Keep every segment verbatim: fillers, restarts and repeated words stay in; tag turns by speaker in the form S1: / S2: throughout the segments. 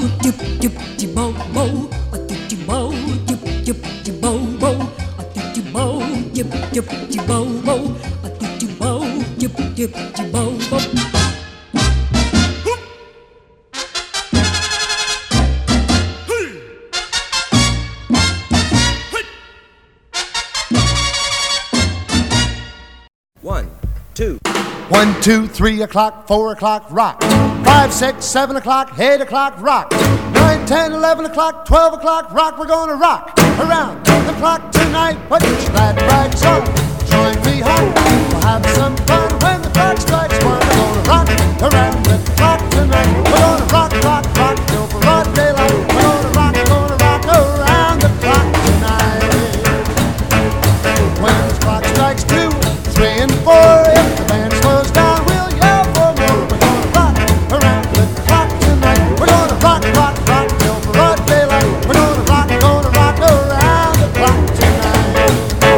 S1: chip chip chip bow bow, a chip chip bow, chip chip chip bow bow, a chip chip bow, chip chip chip bow bow, a chip chip bow, chip chip chip bow bow.
S2: One, two.
S3: One, two, three o'clock, four o'clock, rock. Five, six, seven o'clock, eight o'clock, rock. Nine, ten, eleven o'clock, twelve o'clock, rock. We're gonna rock around the clock tonight. Put your glad rags on, join me home. We'll have some fun when the clock strikes one. We're gonna rock around the clock tonight. We're gonna rock, rock, rock till broad daylight. We're gonna rock, gonna rock around the clock tonight. When the clock strikes two, three and four, if the band slows down, we'll yell for more. We're gonna rock around the clock tonight. We're gonna rock, rock, rock till broad daylight. We're gonna rock, gonna rock around the clock tonight.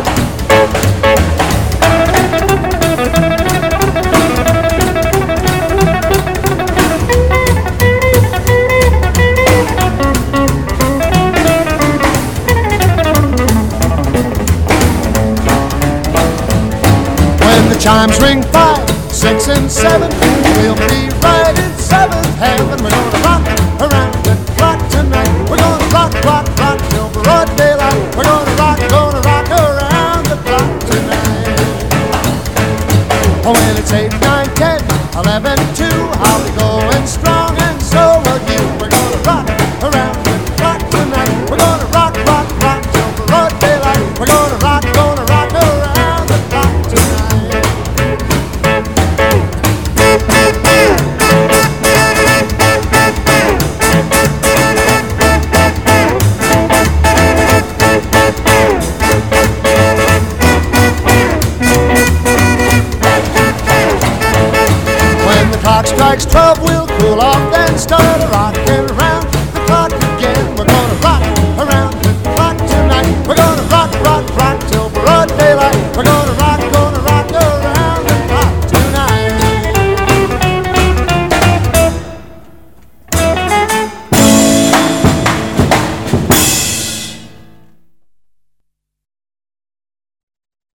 S3: When the chimes ring five, six, and seven, we'll be right in seventh heaven. We're gonna rock around the clock tonight. We're gonna rock, rock, rock till broad daylight. We're gonna rock, gonna rock around the clock tonight. Oh, when it's eight, nine, ten, eleven, two, I'll be going strong, and so will you. We're gonna rock around the clock tonight. We're gonna rock, rock, rock till broad daylight. We're gonna rock, gonna rock around the clock tonight. When the clock strikes twelve, we'll cool off, then start a rock